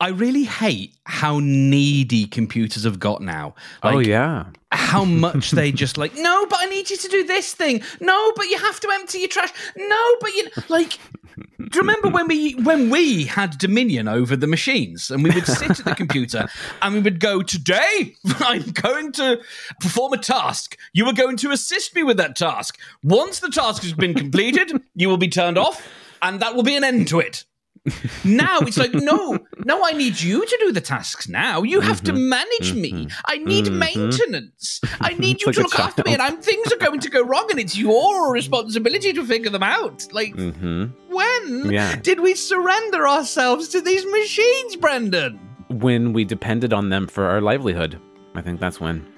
I really hate how needy computers have got now. Oh, yeah. How much they just like, no, but I need you to do this thing. No, but you have to empty your trash. No, but you like. Do you remember when we had dominion over the machines and we would sit at the computer and we would go, today I'm going to perform a task. You are going to assist me with that task. Once the task has been completed, you will be turned off and that will be an end to it. Now it's like, no, I need you to do the tasks now. You have to manage me. I need maintenance. I need you to look after me, and things are going to go wrong, and it's your responsibility to figure them out. Like, when did we surrender ourselves to these machines, Brendan? When we depended on them for our livelihood. I think that's when.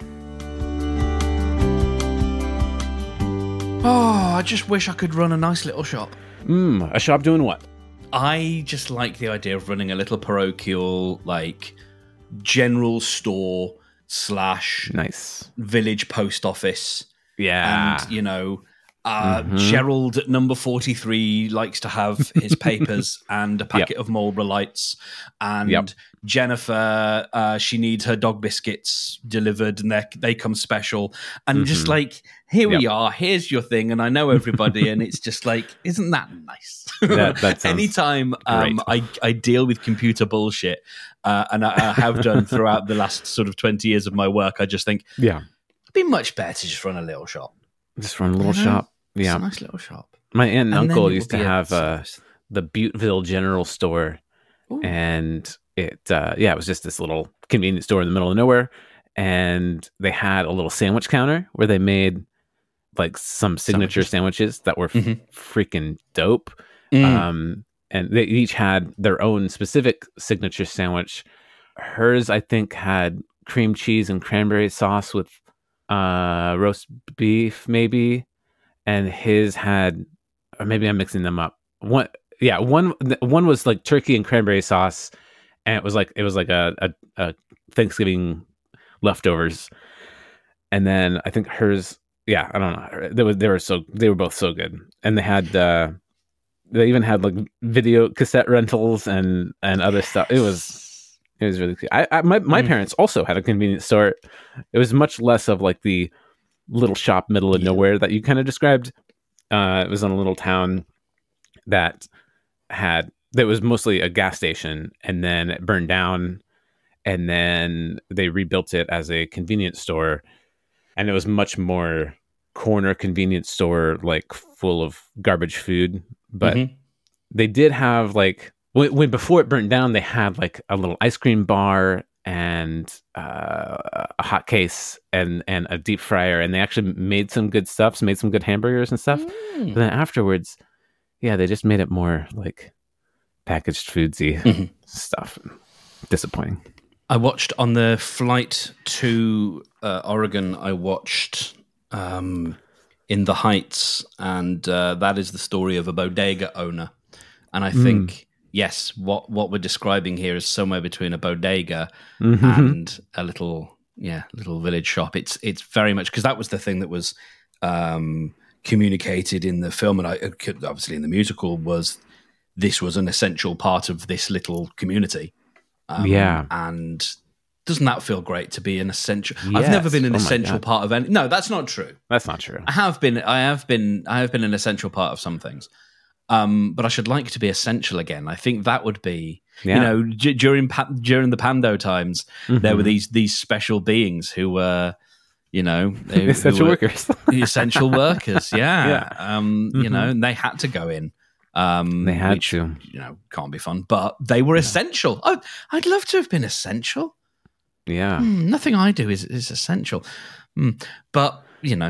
Oh, I just wish I could run a nice little shop. A shop doing what? I just like the idea of running a little parochial, like, general store / nice village post office. Yeah. And, you know, Gerald at number 43 likes to have his papers and a packet of Marlboro Lights. And Jennifer, she needs her dog biscuits delivered, and they come special. And just like, here we are, here's your thing, and I know everybody, and it's just like, isn't that nice? That sounds Anytime I deal with computer bullshit, and I have done throughout the last sort of 20 years of my work, I just think, it'd be much better to just run a little shop. Just run a little shop. Yeah. It's a nice little shop. My aunt and uncle used to have the Butteville General Store. Ooh. And it was just this little convenience store in the middle of nowhere. And they had a little sandwich counter where they made like some signature sandwiches that were freaking dope. And they each had their own specific signature sandwich. Hers, I think, had cream cheese and cranberry sauce with roast beef, maybe. And his had, or maybe I'm mixing them up. One was like turkey and cranberry sauce, and it was like a Thanksgiving leftovers. And then I think hers, I don't know. They were both so good, and they had they even had like video cassette rentals and other stuff. It was really cool. My parents also had a convenience store. It was much less of like the little shop middle of nowhere that you kind of described. It was in a little town that was mostly a gas station, and then it burned down, and then they rebuilt it as a convenience store, and it was much more corner convenience store, like full of garbage food. But they did have like when before it burned down, they had like a little ice cream bar and a hot case and a deep fryer, and they actually made some good stuff, made some good hamburgers and stuff. But then afterwards, they just made it more like packaged foodsy stuff. Disappointing. I watched on the flight to Oregon, I watched In the Heights, and that is the story of a bodega owner. And I think... Yes, what we're describing here is somewhere between a bodega and a little village shop. It's very much, because that was the thing that was communicated in the film, and obviously in the musical, this was an essential part of this little community. And doesn't that feel great to be an essential? Yes. I've never been an essential part of any. No, that's not true. That's not true. I have been an essential part of some things. But I should like to be essential again. I think that would be, during the Pando times, there were these special beings who were, essential workers, essential workers. And they had to go in. They had to, can't be fun, but they were essential. Oh, I'd love to have been essential. Yeah, nothing I do is essential. But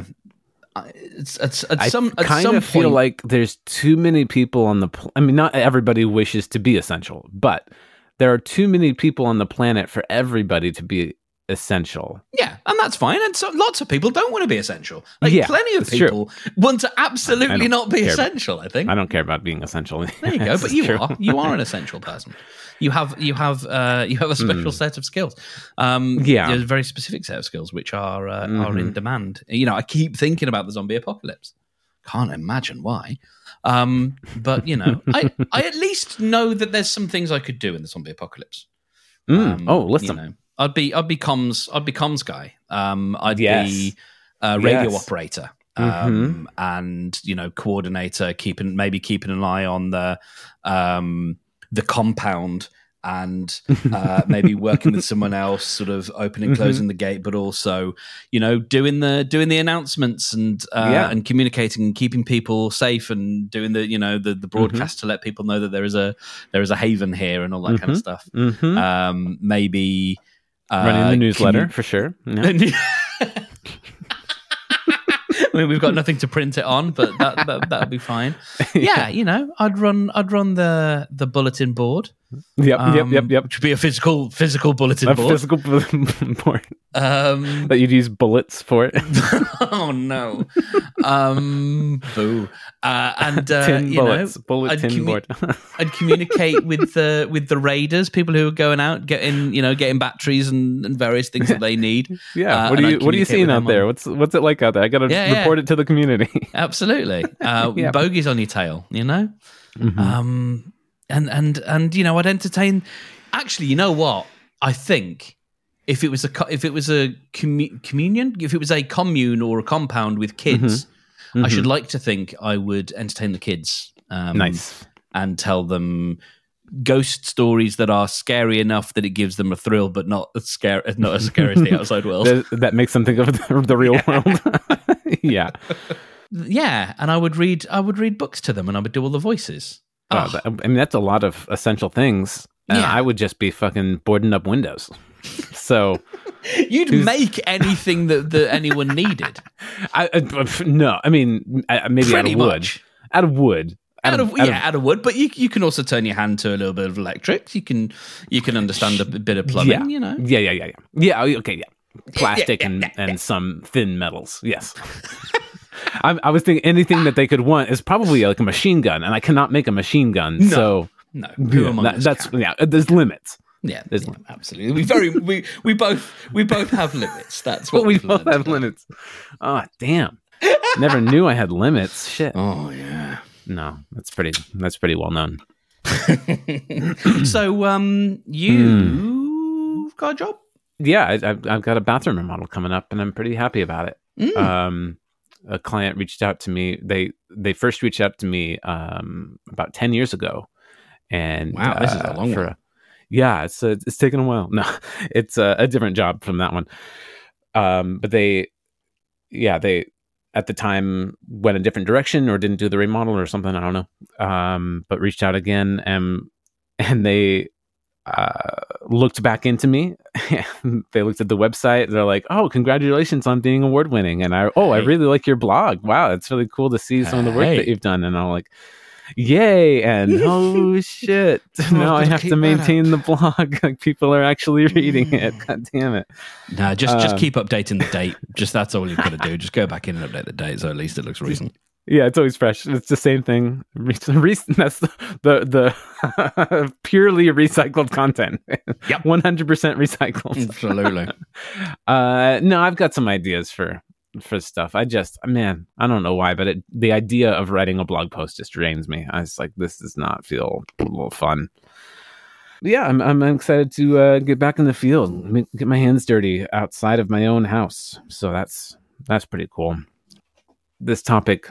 I feel like there's too many people on the I mean, not everybody wishes to be essential, but there are too many people on the planet for everybody to be essential. Yeah, and that's fine. And so lots of people don't want to be essential. Plenty of people want to absolutely not be essential, I think. I don't care about being essential. There you go, but you are an essential person. You have a special set of skills. There's a very specific set of skills which are in demand. I keep thinking about the zombie apocalypse. Can't imagine why. But I at least know that there's some things I could do in the zombie apocalypse. List you them. know, I'd be comms guy. I'd Yes. be radio Yes. operator. And coordinator, keeping an eye on the compound, and maybe working with someone else, sort of opening, closing the gate, but also doing the announcements and communicating and keeping people safe, and doing the broadcast to let people know that there is a haven here and all that kind of stuff. Maybe running the newsletter for sure. Yeah. I mean, we've got nothing to print it on, but that'll be fine. Yeah, I'd run the bulletin board. Yep. Which would be a physical bulletin board. Physical bulletin board. That you'd use bullets for it. Oh no. Boo. And tin bullets. Bulletin board. I'd communicate with the raiders, people who are going out, getting batteries and various things that they need. Yeah. What are you seeing out there? What's it like out there? I gotta report it to the community. Absolutely. Bogies on your tail, And I'd entertain. Actually, you know what? I think if it was a communion, if it was a commune or a compound with kids, I should like to think I would entertain the kids. Nice. And tell them ghost stories that are scary enough that it gives them a thrill, but not as scary as the outside world. That makes them think of the real world. Yeah. Yeah, and I would read books to them, and I would do all the voices. That's a lot of essential things. And I would just be fucking boarding up windows. So you'd make anything that anyone needed. No, I mean maybe pretty out of wood. Out of wood. But you can also turn your hand to a little bit of electrics. You can understand a bit of plumbing. Yeah. Okay. Yeah. Plastic and some thin metals. Yes. I was thinking anything that they could want is probably like a machine gun, and I cannot make a machine gun. No. There's limits. Yeah, absolutely. We both have limits. That's what we both have limits. Oh, damn! Never knew I had limits. Shit. Oh yeah. No, that's pretty well known. So, you've got a job? Yeah, I've got a bathroom remodel coming up, and I'm pretty happy about it. A client reached out to me. They first reached out to me about 10 years ago, and wow, this is a long one. It's taken a while. No, it's a different job from that one. But they at the time went a different direction or didn't do the remodel or something. I don't know. But reached out again, and they looked back into me. They looked at the website. They're like, "Oh, congratulations on being award winning!" And I really like your blog. Wow, it's really cool to see some of the work that you've done. And I'm like, "Yay!" And oh shit, now I have to maintain the blog. Like people are actually reading it. God damn it! No, just keep updating the date. That's all you've got to do. Just go back in and update the date, so at least it looks recent. Yeah, it's always fresh. It's the same thing. That's the purely recycled content. Yep. 100% recycled. Absolutely. No, I've got some ideas for stuff. I don't know why, but the idea of writing a blog post just drains me. I was like, this does not feel a little fun. But yeah, I'm excited to get back in the field, get my hands dirty outside of my own house. So that's pretty cool. This topic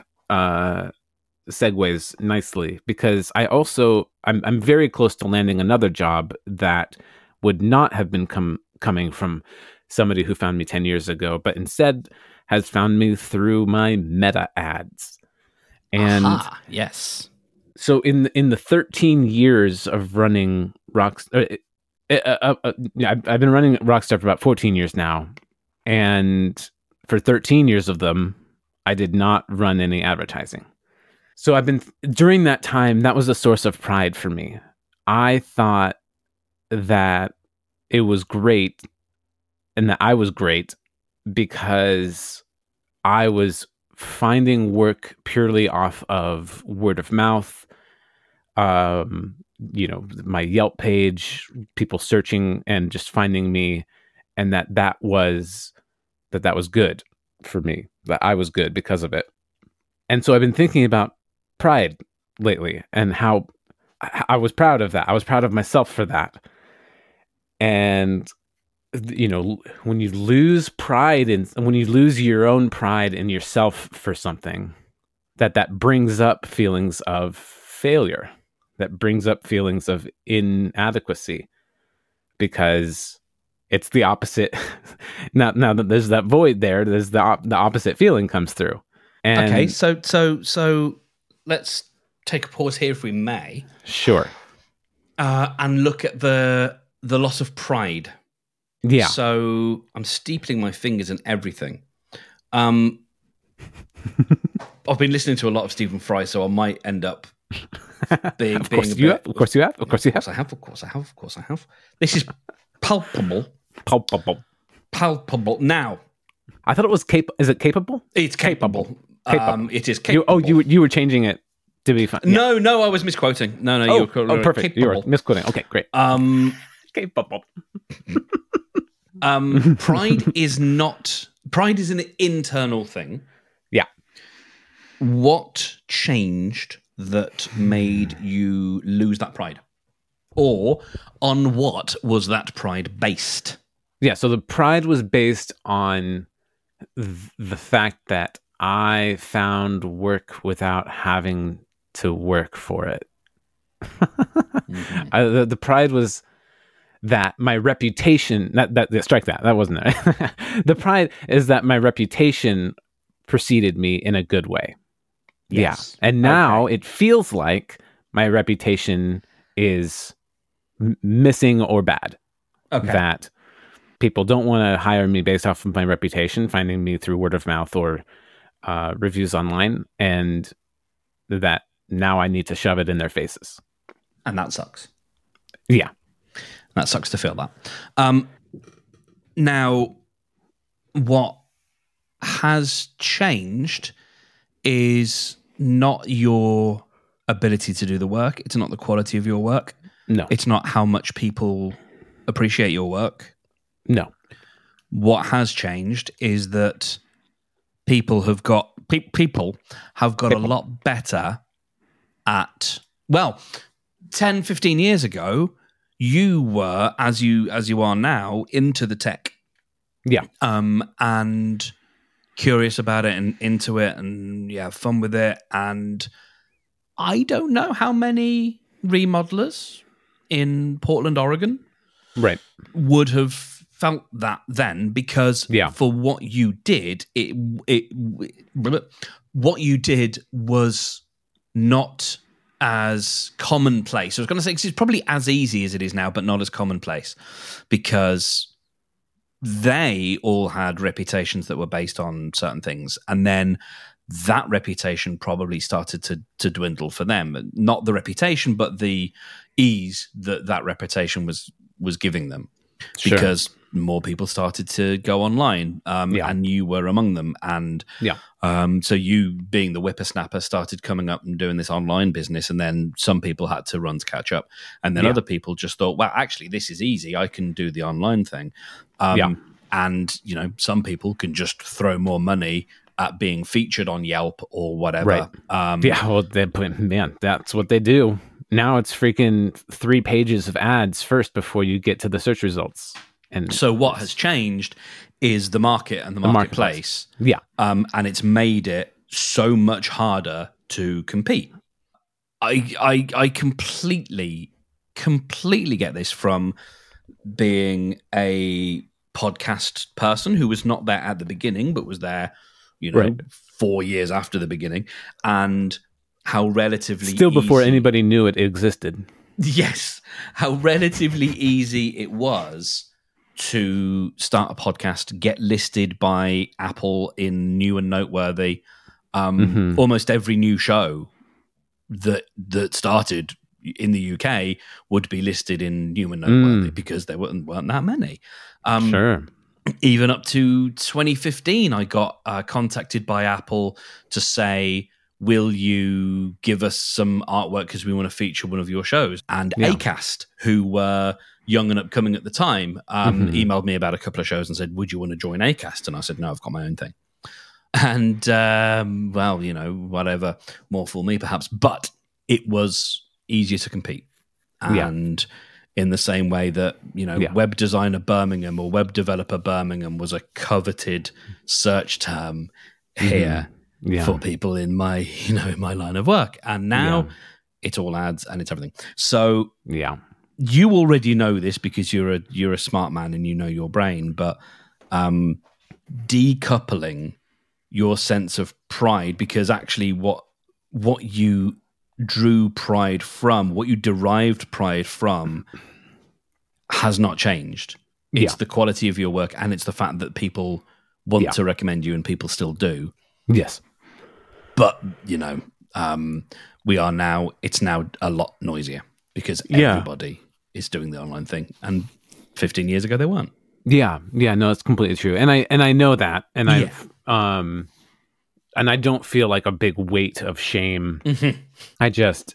segues nicely because I'm very close to landing another job that would not have been coming from somebody who found me 10 years ago, but instead has found me through my Meta ads. And yes. So in the 13 years of running Rockstar, I've been running Rockstar for about 14 years now, and for 13 years of them, I did not run any advertising. So during that time, that was a source of pride for me. I thought that it was great and that I was great because I was finding work purely off of word of mouth, my Yelp page, people searching and just finding me, and that was good for me, that I was good because of it. And so I've been thinking about pride lately and how I was proud of that. I was proud of myself for that. And when you lose pride and when you lose your own pride in yourself for something, that brings up feelings of failure, that brings up feelings of inadequacy, because it's the opposite. Now that there's that void there, there's the opposite feeling comes through. And okay, so let's take a pause here, if we may. Sure. And look at the loss of pride. Yeah. So I'm steepling my fingers and everything. I've been listening to a lot of Stephen Fry, so I might end up being. Of course you have. Of course you have. Of course you have. Of course I have. This is palpable. Palpable. Now, I thought it was capable. Is it capable? It's capable. It is capable. You were changing it to be fun. Yeah. No, I was misquoting. No, you were perfect. Capable. You were misquoting. Okay, great. Capable. Pride is an internal thing. Yeah. What changed that made you lose that pride? Or on what was that pride based? Yeah, so the pride was based on the fact that I found work without having to work for it. Mm-hmm. The pride was that my reputation, strike that wasn't it. The pride is that my reputation preceded me in a good way. Yes. Yeah. And now it feels like my reputation is missing or bad. Okay. That people don't want to hire me based off of my reputation, finding me through word of mouth or reviews online, and that now I need to shove it in their faces. And that sucks. Yeah. That sucks to feel that. Now, what has changed is not your ability to do the work. It's not the quality of your work. No. It's not how much people appreciate your work. No. What has changed is that people have got a lot better at, 10, 15 years ago, you were, as you are now, into the tech. Yeah. And curious about it and into it and have fun with it. And I don't know how many remodelers in Portland, Oregon, right, would have felt that then, because for what you did, what you did was not as commonplace. I was going to say it's probably as easy as it is now, but not as commonplace, because they all had reputations that were based on certain things, and then that reputation probably started to dwindle for them. Not the reputation, but the ease that reputation was giving them, because more people started to go online, and you were among them. And so you, being the whippersnapper, started coming up and doing this online business, and then some people had to run to catch up, and then other people just thought, well, actually, this is easy. I can do the online thing. And, some people can just throw more money at being featured on Yelp or whatever. Right. Man, that's what they do. Now it's freaking 3 pages of ads first before you get to the search results. And so what has changed is the market and the marketplace. Yeah. And it's made it so much harder to compete. I completely get this from being a podcast person who was not there at the beginning, but was there, 4 years after the beginning, and how relatively still before anybody knew it existed. Yes, how relatively easy it was to start a podcast, get listed by Apple in New and Noteworthy. Almost every new show that started in the UK would be listed in New and Noteworthy because there weren't that many. Sure. Even up to 2015, I got contacted by Apple to say, will you give us some artwork because we want to feature one of your shows? And Acast, who were young and upcoming at the time, emailed me about a couple of shows and said, would you want to join Acast? And I said, no, I've got my own thing. And, whatever, more for me perhaps. But it was easier to compete. And in the same way that, web designer Birmingham or web developer Birmingham was a coveted search term here for people in my, in my line of work. And now it's all ads and it's everything. So you already know this because you're a smart man and you know your brain, but decoupling your sense of pride, because actually what you drew pride from, what you derived pride from, has not changed. It's the quality of your work, and it's the fact that people want to recommend you, and people still do. Yes. But, it's now a lot noisier because everybody is doing the online thing. And 15 years ago, they weren't. Yeah. Yeah. No, it's completely true. And I know that. And and I don't feel like a big weight of shame. Mm-hmm. I just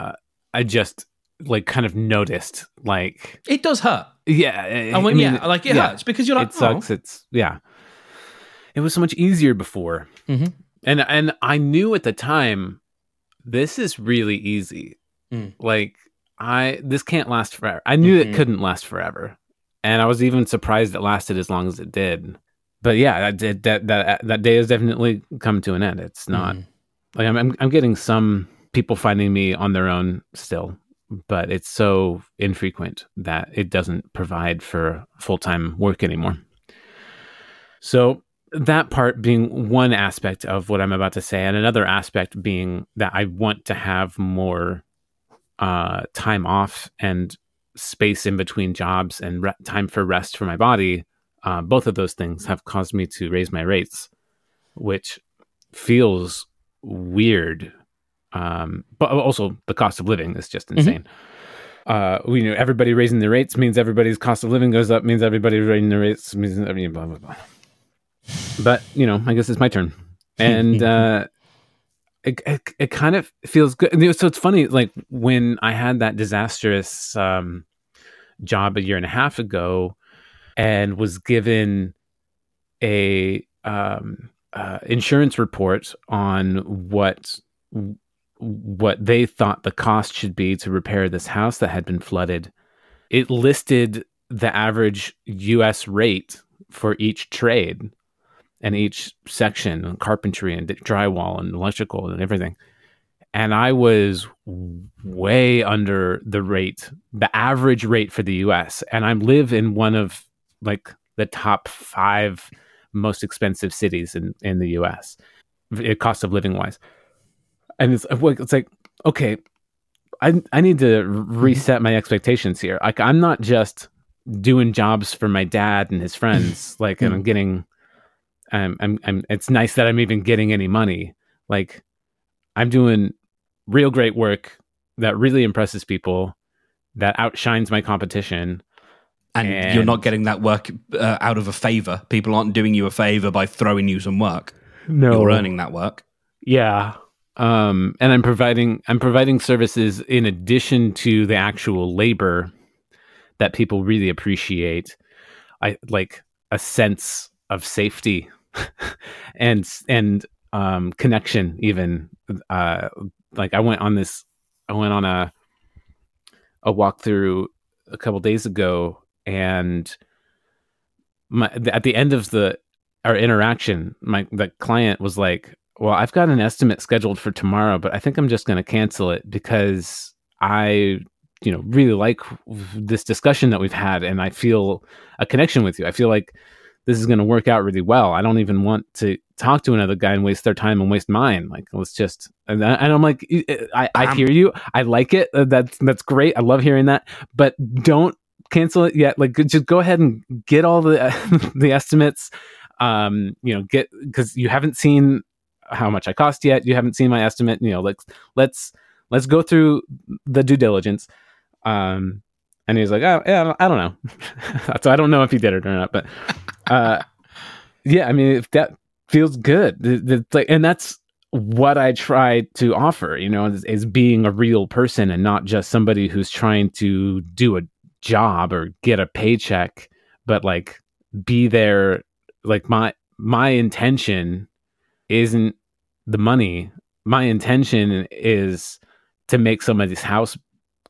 like kind of noticed, like, it does hurt. Yeah. It hurts because you're like, it sucks. It was so much easier before. Mm-hmm. And I knew at the time, this is really easy. Like, this can't last forever. I knew it couldn't last forever. And I was even surprised it lasted as long as it did. But yeah, that day has definitely come to an end. It's not like I'm getting some people finding me on their own still, but it's so infrequent that it doesn't provide for full-time work anymore. So that part being one aspect of what I'm about to say, and another aspect being that I want to have more time off and space in between jobs and time for rest for my body. Both of those things have caused me to raise my rates, which feels weird. But also the cost of living is just insane. Everybody raising their rates means everybody's cost of living goes up, means everybody raising their rates means blah, blah, blah. But, I guess it's my turn. And it kind of feels good. So it's funny, like when I had that disastrous job a year and a half ago, and was given a insurance report on what they thought the cost should be to repair this house that had been flooded. It listed the average U.S. rate for each trade and each section, carpentry and drywall and electrical and everything. And I was way under the rate, the average rate for the U.S. And I live in one of like the top 5 most expensive cities in the U.S., cost of living wise. And it's like, okay, I need to reset my expectations here. Like, I'm not just doing jobs for my dad and his friends. Like, and I'm getting, it's nice that I'm even getting any money. Like, I'm doing real great work that really impresses people, that outshines my competition. And you're not getting that work out of a favor. People aren't doing you a favor by throwing you some work. No, you're earning that work. Yeah. And I'm providing services in addition to the actual labor that people really appreciate. I like a sense of safety and connection even. Like I went on a walkthrough a couple days ago, and at the end of our interaction, the client was like, well, I've got an estimate scheduled for tomorrow, but I think I'm just going to cancel it because I, really like this discussion that we've had, and I feel a connection with you. I feel like this is going to work out really well. I don't even want to talk to another guy and waste their time and waste mine. Like, let's just, and I'm like, I hear you. I like it. That's great. I love hearing that, but don't cancel it yet. Like, just go ahead and get all the the estimates. Because you haven't seen how much I cost yet. You haven't seen my estimate. Let's go through the due diligence. And he was like, oh yeah, I don't know. So I don't know if he did it or not, but yeah, I mean, if that feels good, it's like, and that's what I try to offer, is being a real person and not just somebody who's trying to do a job or get a paycheck, but like be there. Like my intention isn't the money. My intention is to make somebody's house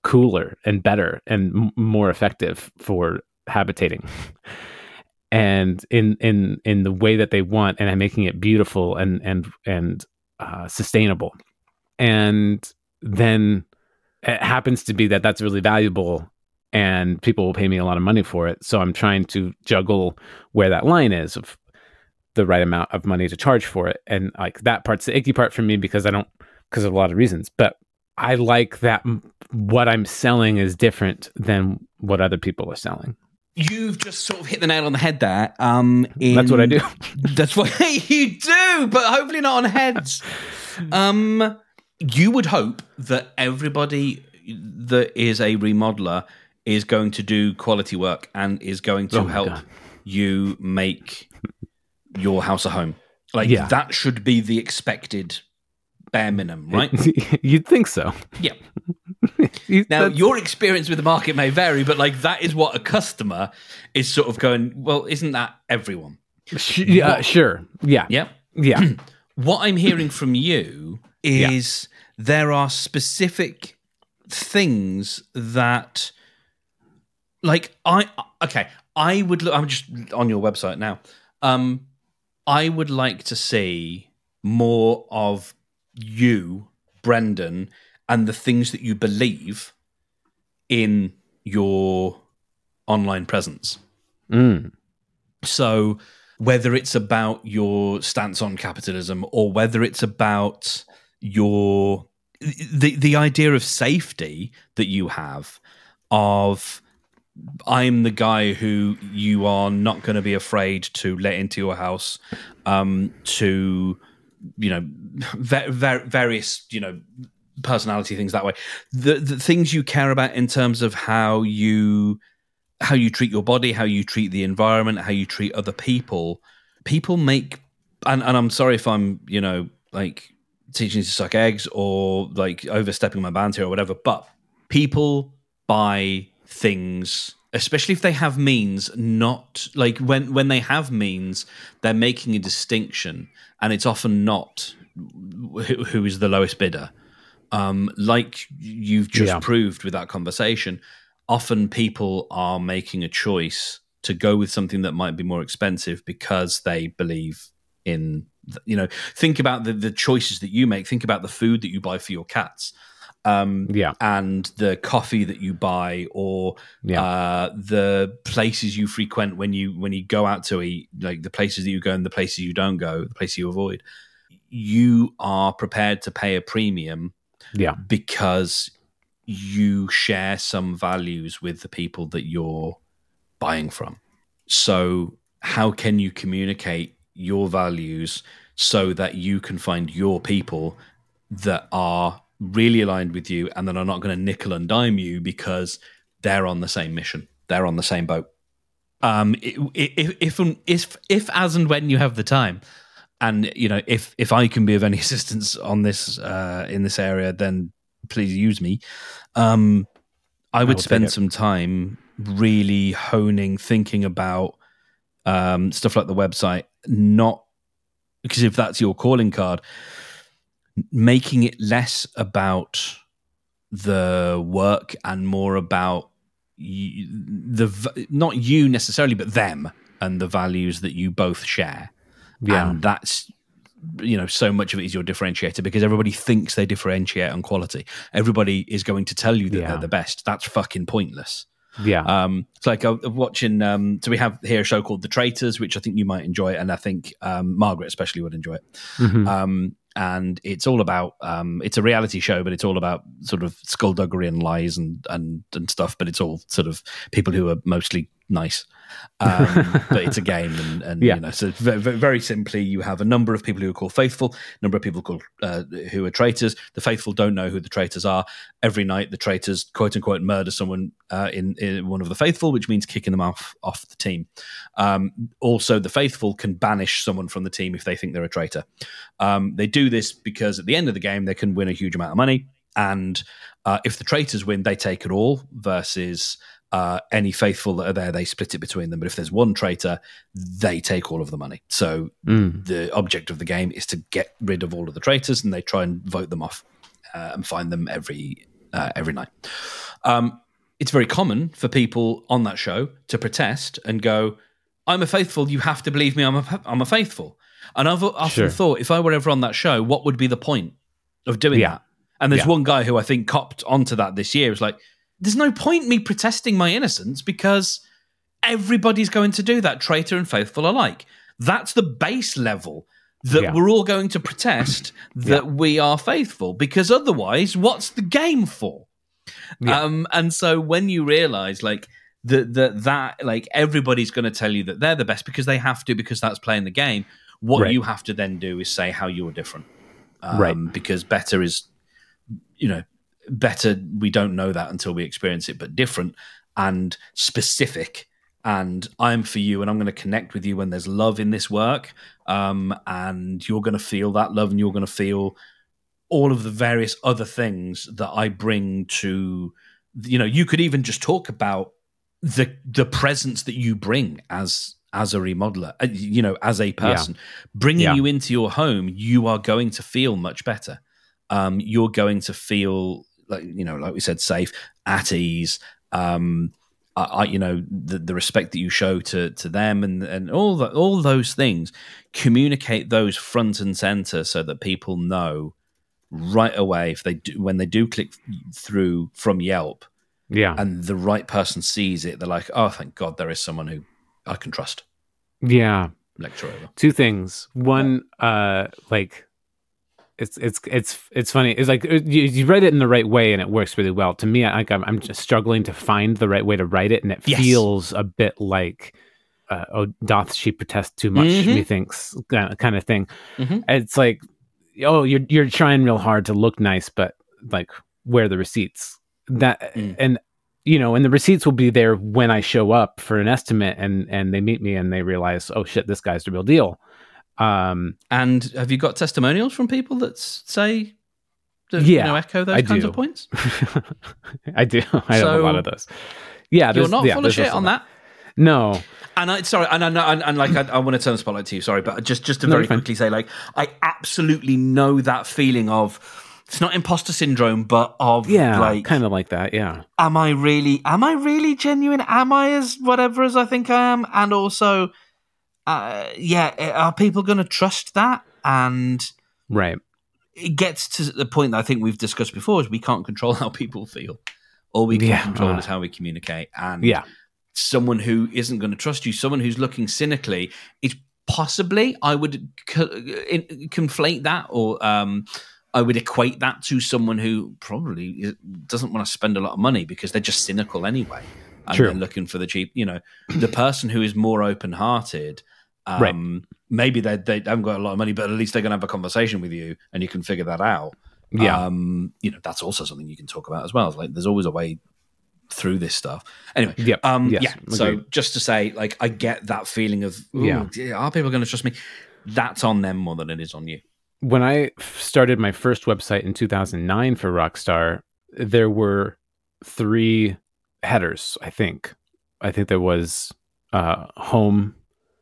cooler and better and more effective for habitating, and in the way that they want, and I'm making it beautiful and sustainable. And then it happens to be that that's really valuable, and people will pay me a lot of money for it. So I'm trying to juggle where that line is of the right amount of money to charge for it. And like that part's the icky part for me because of a lot of reasons. But I like that what I'm selling is different than what other people are selling. You've just sort of hit the nail on the head there. That's what I do. That's what you do, but hopefully not on heads. You would hope that everybody that is a remodeler is going to do quality work and is going to help you make your house a home. Like that should be the expected bare minimum, right? You'd think so. Yeah. Now, your experience with the market may vary, but like that is what a customer is sort of going, well, isn't that everyone? Sure. Yeah. Yeah. Yeah. What I'm hearing from you is there are specific things that, like, I'm just on your website now. I would like to see more of you, Brendan, and the things that you believe in your online presence. So whether it's about your stance on capitalism or whether it's about the idea of safety that you have of I'm the guy who you are not going to be afraid to let into your house, to, various, personality things that way. The things you care about in terms of how you treat your body, how you treat the environment, how you treat other people. People make, and I'm sorry if I'm, like teaching you to suck eggs or like overstepping my bounds here or whatever, but people buy things, especially if they have means, not like when they have means, they're making a distinction, and it's often not who is the lowest bidder. Like you've just proved with that conversation, often people are making a choice to go with something that might be more expensive because they believe in, think about the choices that you make. Think about the food that you buy for your cats. And the coffee that you buy, or the places you frequent when you go out to eat, like the places that you go and the places you don't go, the places you avoid. You are prepared to pay a premium because you share some values with the people that you're buying from. So how can you communicate your values so that you can find your people that are really aligned with you and that are not going to nickel and dime you because they're on the same mission, they're on the same boat? If as and when you have the time, and if I can be of any assistance on this in this area, then please use me. I would spend some time really honing, thinking about stuff like the website, not because if that's your calling card, making it less about the work and more about not you necessarily, but them and the values that you both share. Yeah. And that's, so much of it is your differentiator, because everybody thinks they differentiate on quality. Everybody is going to tell you that they're the best. That's fucking pointless. Yeah. It's like watching, so we have here a show called The Traitors, which I think you might enjoy. And I think Margaret especially would enjoy it. Mm-hmm. And it's all about, it's a reality show, but it's all about sort of skullduggery and lies and stuff. But it's all sort of people who are mostly nice. But it's a game, and so very, very simply, you have a number of people who are called faithful, a number of people called who are traitors. The faithful don't know who the traitors are. Every night, the traitors, quote unquote, murder someone in one of the faithful, which means kicking them off the team. Also, the faithful can banish someone from the team if they think they're a traitor. They do this because at the end of the game, they can win a huge amount of money, and if the traitors win, they take it all. Versus any faithful that are there, they split it between them. But if there's one traitor, they take all of the money. So the object of the game is to get rid of all of the traitors, and they try and vote them off and find them every every night. It's very common for people on that show to protest and go, I'm a faithful, you have to believe me, I'm a faithful. And I've often thought, if I were ever on that show, what would be the point of doing that? And there's one guy who I think copped onto that this year. It was like, there's no point me protesting my innocence because everybody's going to do that, traitor and faithful alike. That's the base level that we're all going to protest that we are faithful, because otherwise, what's the game for? And so when you realize like that like everybody's going to tell you that they're the best because they have to, because that's playing the game. What you have to then do is say how you're different, because better is, better. We don't know that until we experience it, but different and specific. And I'm for you, and I'm going to connect with you when there's love in this work, and you're going to feel that love, and you're going to feel all of the various other things that I bring to, you could even just talk about the presence that you bring as a remodeler, as a person, bringing you into your home. You are going to feel much better. You're going to feel like we said, safe, at ease. The respect that you show to them and all those things, communicate those front and center so that people know right away when they do click through from Yelp, and the right person sees it, they're like, oh, thank God there is someone who I can trust. Lecture over. Two things. One, it's funny. It's like you write it in the right way and it works really well. To me, I'm just struggling to find the right way to write it, and it feels a bit like, doth she protest too much? Methinks kind of thing. It's like, you're trying real hard to look nice, but like, where are the receipts? And and the receipts will be there when I show up for an estimate, and they meet me and they realize, oh shit, this guy's the real deal. And have you got testimonials from people that say that echo those kinds of points? I do. I have a lot of those. Yeah, you're not full of shit on that. No. And I want to turn the spotlight to you. Sorry, but just to very quickly say, like, I absolutely know that feeling of, it's not imposter syndrome, but of like, kind of like that. Yeah. Am I really genuine? Am I as whatever as I think I am? And also, are people going to trust that? And it gets to the point that I think we've discussed before, is we can't control how people feel. All we can control is how we communicate. And someone who isn't going to trust you, someone who's looking cynically, is possibly, I would conflate that, or I would equate that to someone who probably doesn't want to spend a lot of money because they're just cynical anyway. And they're looking for the cheap, the person who is more open-hearted, maybe they haven't got a lot of money, but at least they're going to have a conversation with you and you can figure that out. That's also something you can talk about as well. Like, there's always a way through this stuff. Anyway, so just to say, like, I get that feeling of, are people going to trust me? That's on them more than it is on you. When I started my first website in 2009 for Rockstar, there were 3 headers. I think there was home,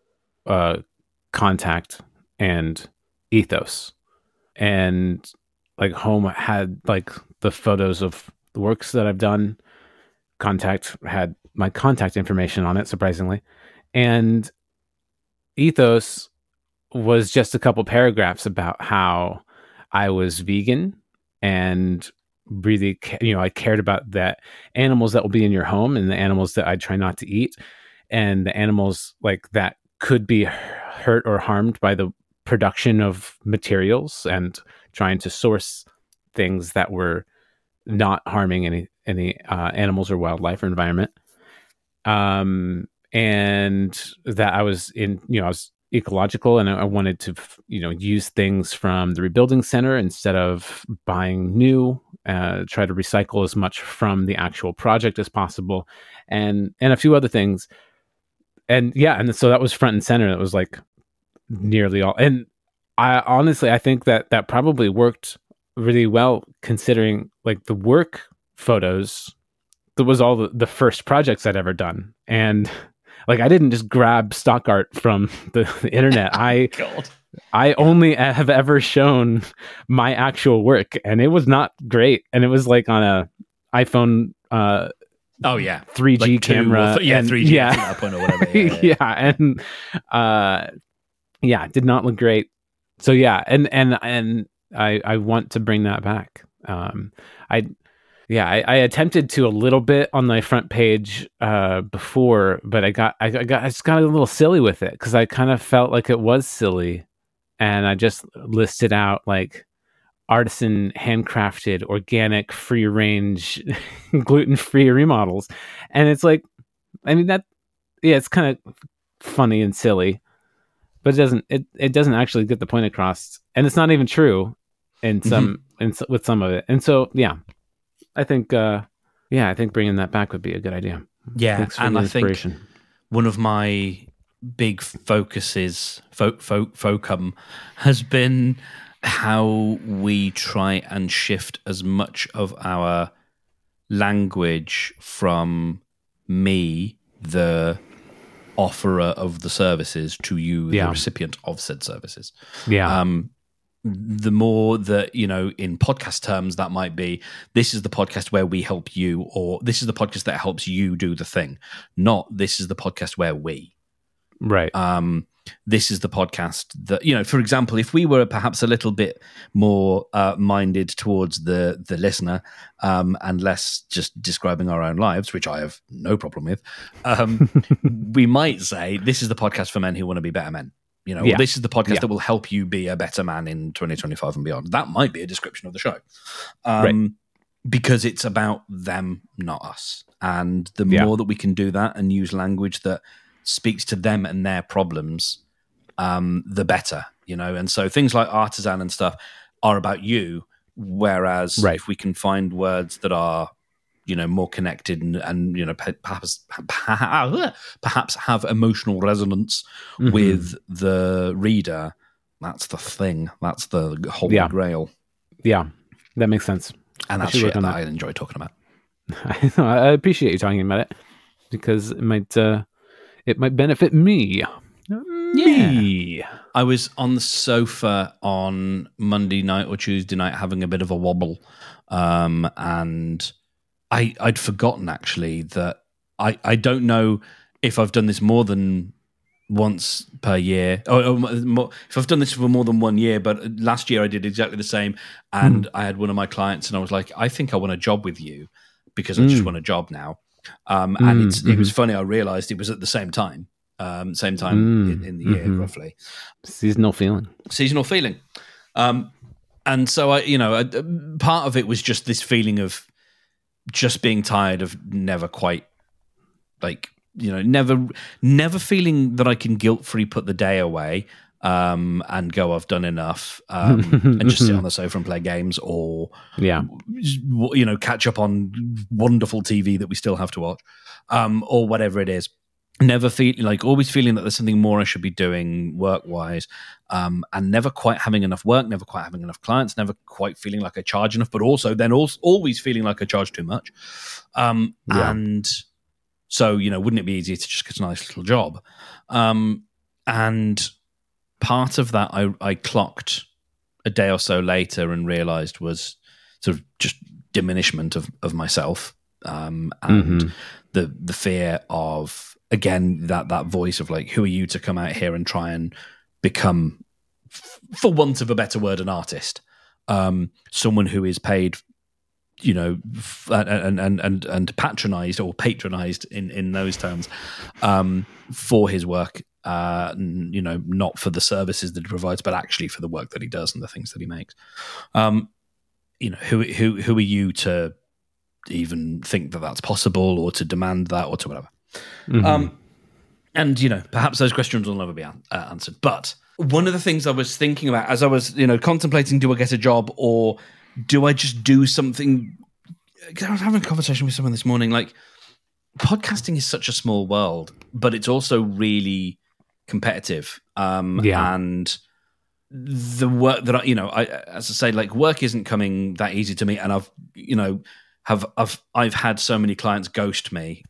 contact, and ethos. And like, home had like the photos of the works that I've done. Contact had my contact information on it, surprisingly. And ethos was just a couple paragraphs about how I was vegan and really, I cared about that animals that will be in your home and the animals that I try not to eat, and the animals like that could be hurt or harmed by the production of materials, and trying to source things that were not harming any animals or wildlife or environment. And that I was I was ecological, and I wanted to, use things from the rebuilding center instead of buying new, try to recycle as much from the actual project as possible, and a few other things. And so that was front and center. That was like nearly all. And I think that probably worked really well, considering like the work photos, that was all the first projects I'd ever done. And like, I didn't just grab stock art from the internet. I only have ever shown my actual work, and it was not great. And it was like on iPhone. Oh yeah, 3G like camera. 3G yeah, at that point or whatever. And did not look great. So yeah, and I want to bring that back. I attempted to a little bit on my front page before, but I just got a little silly with it because I kind of felt like it was silly, and I just listed out like artisan, handcrafted, organic, free range, gluten-free remodels, and it's like, I mean it's kind of funny and silly, but it doesn't actually get the point across, and it's not even true in some with some of it, and so I think bringing that back would be a good idea. Yeah, thanks for and the I inspiration. think one of my big focuses, focum, has been how we try and shift as much of our language from me, the offerer of the services, to you, the recipient of said services. Yeah. The more that, in podcast terms, that might be, this is the podcast where we help you, or this is the podcast that helps you do the thing, not this is the podcast where we. Right. This is the podcast that, for example, if we were perhaps a little bit more minded towards the listener and less just describing our own lives, which I have no problem with, we might say this is the podcast for men who want to be better men. This is the podcast that will help you be a better man in 2025 and beyond. That might be a description of the show. Because it's about them, not us. And the more that we can do that and use language that speaks to them and their problems, the better, And so things like artisan and stuff are about you, whereas if we can find words that are, more connected and perhaps have emotional resonance with the reader, that's the thing. That's the holy grail. Yeah, that makes sense. And that's shit that I enjoy talking about. I appreciate you talking about it because it might benefit me. Yeah. I was on the sofa on Monday night or Tuesday night having a bit of a wobble, and I'd forgotten actually that I don't know if I've done this more than once per year, or if I've done this for more than 1 year, but last year I did exactly the same, and I had one of my clients and I was like, I think I want a job with you because I just want a job now. And it was funny, I realized it was at the same time in the year, roughly. Seasonal feeling. And so part of it was just this feeling of just being tired of never quite, never feeling that I can guilt-free put the day away and go, I've done enough, and just sit on the sofa and play games, or catch up on wonderful TV that we still have to watch, or whatever it is. Never always feeling that there's something more I should be doing work-wise, and never quite having enough work, never quite having enough clients, never quite feeling like I charge enough, but also then always feeling like I charge too much. And so, wouldn't it be easier to just get a nice little job? And part of that I clocked a day or so later and realized was sort of just diminishment of myself, and the fear of, again, that voice of like, who are you to come out here and try and become, for want of a better word, an artist, someone who is paid, and patronized in those terms, for his work, not for the services that he provides, but actually for the work that he does and the things that he makes. Who are you to even think that that's possible, or to demand that, or to whatever? And perhaps those questions will never be answered. But one of the things I was thinking about as I was, contemplating, do I get a job or do I just do something? I was having a conversation with someone this morning. Like, podcasting is such a small world, but it's also really competitive. And the work that as I say, like, work isn't coming that easy to me, and I've had so many clients ghost me.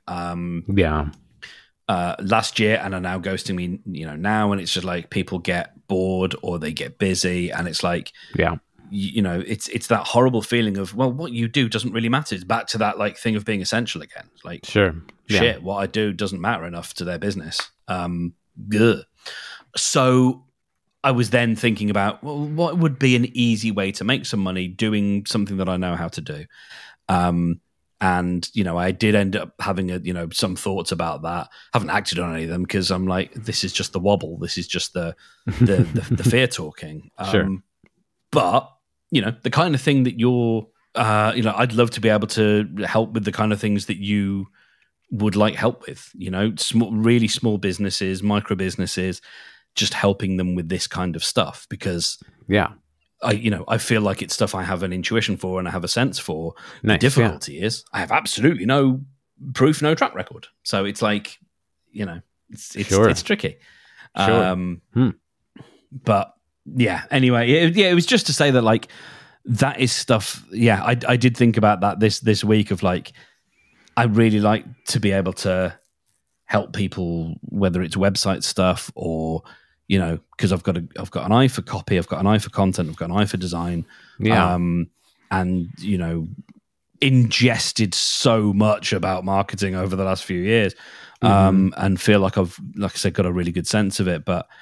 Last year, and are now ghosting me, now, and it's just like people get bored or they get busy, and it's like, it's that horrible feeling of, well, what you do doesn't really matter. It's back to that like thing of being essential again. Like, sure, shit, what I do doesn't matter enough to their business. So I was then thinking about, well, what would be an easy way to make some money doing something that I know how to do. And, I did end up having some thoughts about that. Haven't acted on any of them because I'm like, this is just the wobble. This is just the fear talking. Sure. But, the kind of thing that you're, I'd love to be able to help with the kind of things that you would like help with, really small businesses, micro businesses, just helping them with this kind of stuff because I feel like it's stuff I have an intuition for and I have a sense for. Nice, the difficulty is I have absolutely no proof, no track record. So it's like, it's tricky. Sure. But yeah, anyway, it was just to say that like, that is stuff. Yeah. I did think about that this week of like, I really like to be able to help people, whether it's website stuff or, because I've got an eye for copy, I've got an eye for content, I've got an eye for design. Yeah. And, ingested so much about marketing over the last few years and feel like I've, like I said, got a really good sense of it. But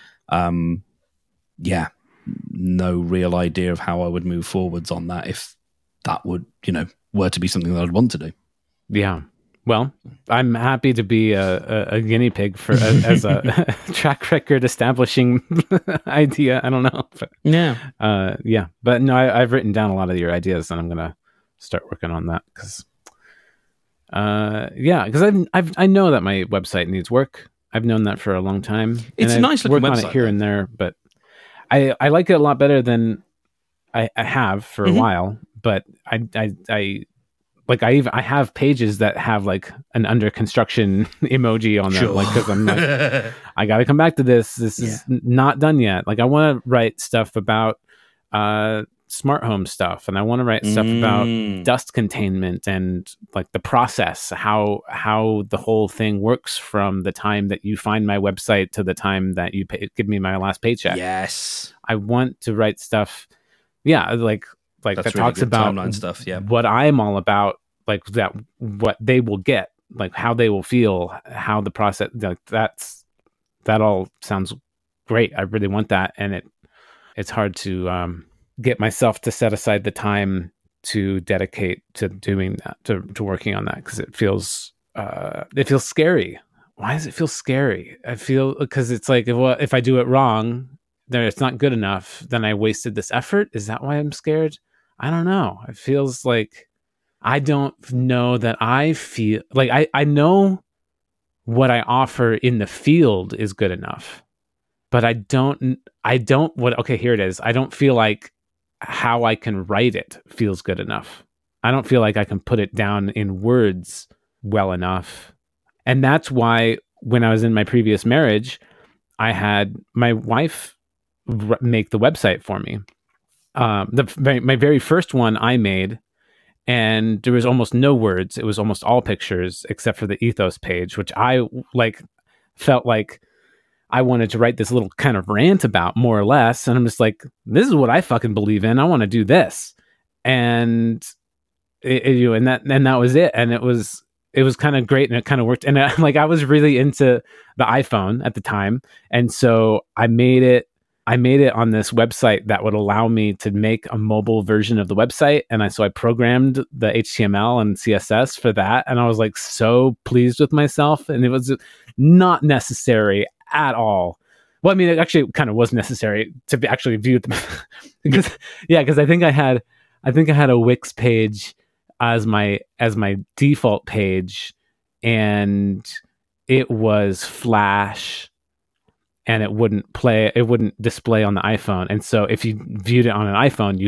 no real idea of how I would move forwards on that if that would, were to be something that I'd want to do. Yeah. Well, I'm happy to be a guinea pig for as a track record establishing idea. I don't know. But, yeah. But no, I've written down a lot of your ideas, and I'm gonna start working on that because, because I know that my website needs work. I've known that for a long time. It's a nice looking website. Work on it here and there, but I like it a lot better than I have for a while. But I have pages that have like an under construction emoji on them, like because I'm like, I got to come back to this. This is not done yet. Like I want to write stuff about smart home stuff, and I want to write stuff about dust containment and like the process, how the whole thing works from the time that you find my website to the time that you give me my last paycheck. Yes, I want to write stuff. Yeah, like that's that really talks about timeline stuff. Yeah, what I'm all about, like that, what they will get, like how they will feel, how the process, like that all sounds great. I really want that, and it's hard to get myself to set aside the time to dedicate to doing that, to working on that, because it feels scary. Why does it feel scary? I feel because it's like, well, if I do it wrong, then it's not good enough. Then I wasted this effort. Is that why I'm scared? I don't know. It feels like I don't know that I feel like I know what I offer in the field is good enough, but I don't okay, here it is. I don't feel like how I can write it feels good enough. I don't feel like I can put it down in words well enough. And that's why when I was in my previous marriage, I had my wife make the website for me. My very first one I made, and there was almost no words. It was almost all pictures except for the ethos page, which I felt like I wanted to write this little kind of rant about, more or less. And I'm just like, this is what I fucking believe in. I want to do this. And that was it. And it was kind of great, and it kind of worked. And I was really into the iPhone at the time. And so I made it on this website that would allow me to make a mobile version of the website. And so I programmed the HTML and CSS for that. And I was like so pleased with myself. And it was not necessary at all. Well, I mean, it actually kind of was necessary to actually view them because I think I had a Wix page as my default page, and it was Flash, and it wouldn't display on the iPhone. And so if you viewed it on an iPhone,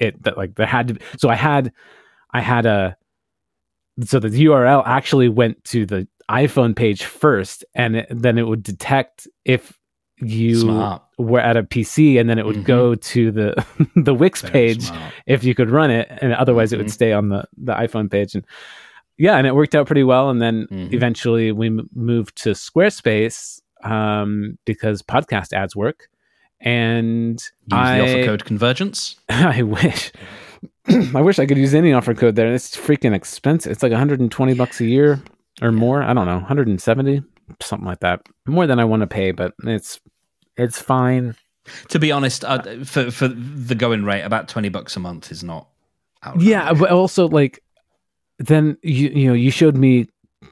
so the URL actually went to the iPhone page first, and then it would detect if you were at a PC, and then it would go to the Wix page if you could run it, and otherwise it would stay on the iPhone page. And and it worked out pretty well. And then eventually we moved to Squarespace because podcast ads work, And use the offer code Convergence. I wish. I wish I could use any offer code there. It's freaking expensive. It's like $120 a year or more. I don't know, 170, something like that. More than I want to pay, but it's fine. To be honest, for the going rate, about $20 a month is not outrageous. Yeah, but also like then you showed me